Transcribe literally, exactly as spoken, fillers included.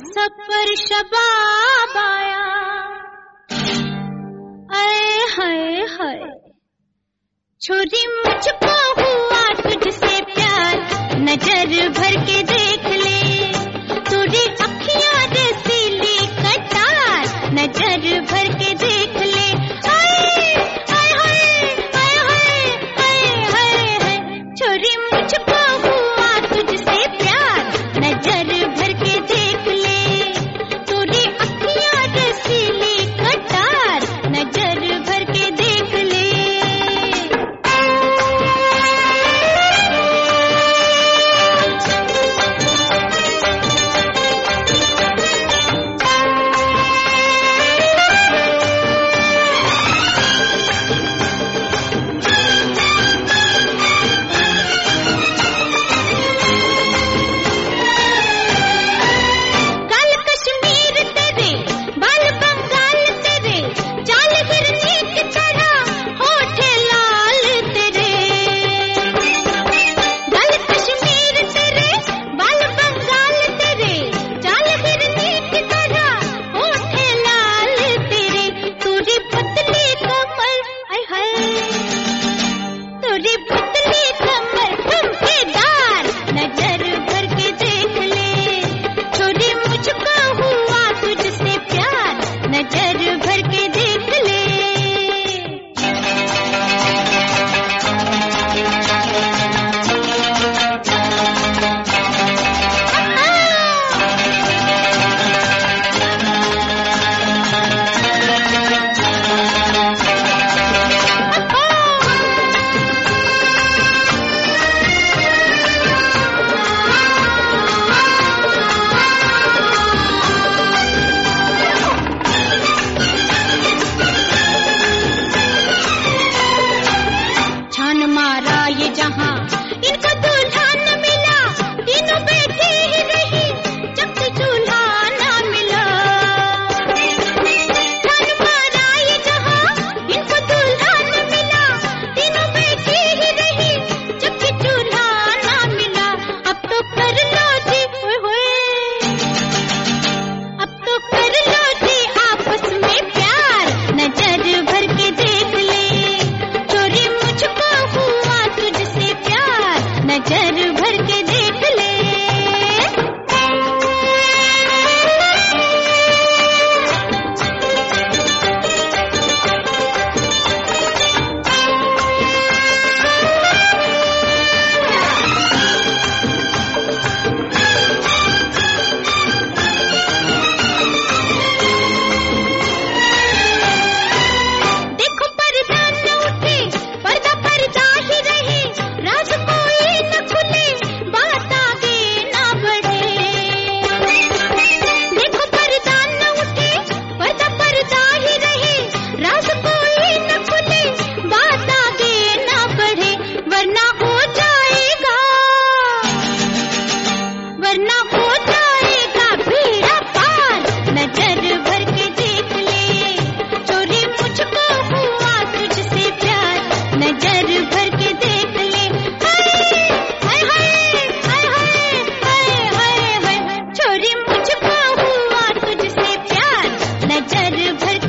सब पर शबाब आया, आए हाय हाय, छोरी मुझको हुआ तुझसे प्यार, नजर भर के देख ले, तेरी अखियां रसीली कटार, नजर भर के देख ले, आए हाय हाय हाय हाय हाय हाय, छोरी मुझको हुआ तुझसे प्यार, नजर भर के देख ले, तेरी अखियां रसीली कटार, नजर भर के देख ले। नजर भर